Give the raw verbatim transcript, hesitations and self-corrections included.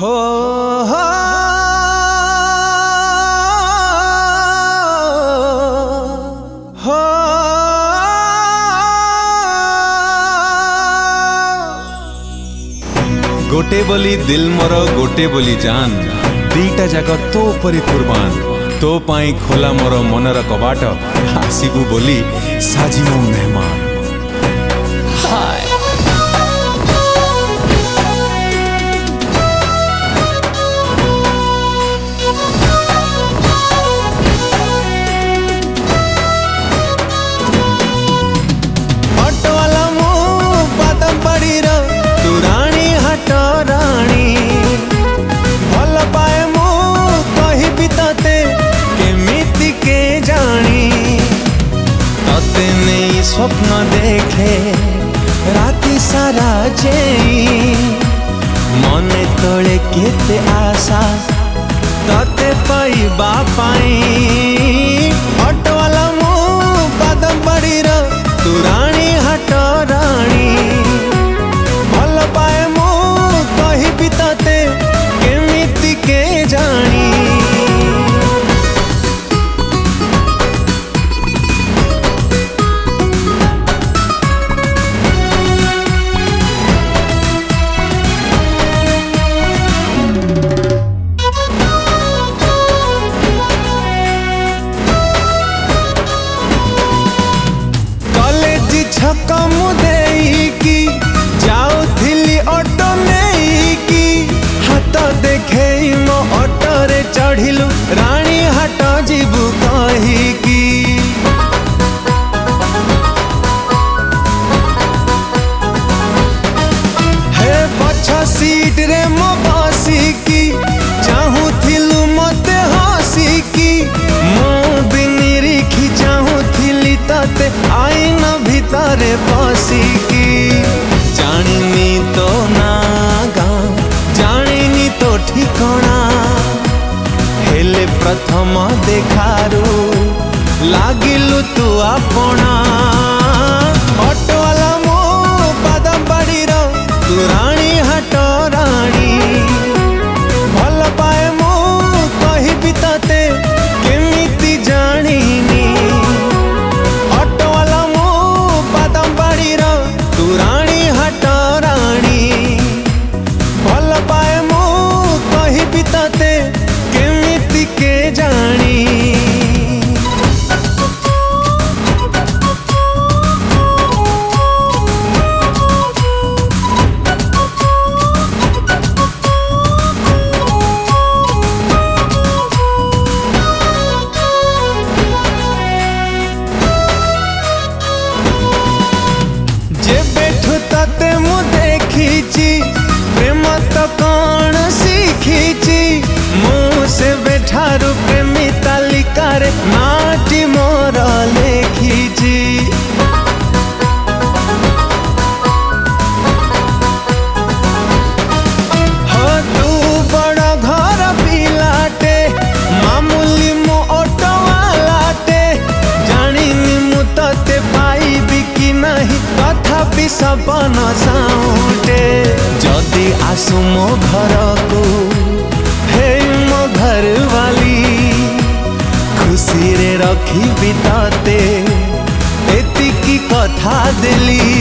हो हो हो गोटे बोली दिल मोर गोटे बोली जान दीटा जाक तो परी कुर्बान तो पाई खोला मोर मनर कबाट आसीबू बोली साजी मो मेहमान हाय स्वप्न देखे राति सारा जेई मने तोड़े केते आशा तते पाइबा पाई ऑटोवाला मु बादम बड़ी रो तू रानी हाट रानी भल पाए मु कहि भी तते केमिति के जानी छकम देकी जाऊथिली ऑटो नेकी हाथ देखे मो ऑटो रे चढ़िलु रानी हाट जीबू कहिकी हे पछ सीट रे मो बसिकी चाहूथिलु मते हसिकी मो बिनी रिखी चाहूथिली तते आईना तारे पसिकी जानिनी तो ना गाँ जानिनी तो ठिकाना हेले प्रथम देखारू लागिलु तू आपना ऑटो वाला मो बादाम बाड़ी रो तू रानी हाट रानी भल पाए मो कहि भी तते केमिति जानिनी रानी हाट रानी भल पाए मो कहि भी तते केमिति के जानी प्रेम तो कौन सीखी मु से बेठारू प्रेमी तालिका रे नाटी मोर लेखी हो तू बड़ घर पिलाटे मामूली मो ऑटो वालाटे जानिनी मु तते पाइबी कि नहीं तथापि सपन साउटे जदि आसु मो घर को हे मो घर वाली खुशी रे रखी बिताते एतिकी कथा दिली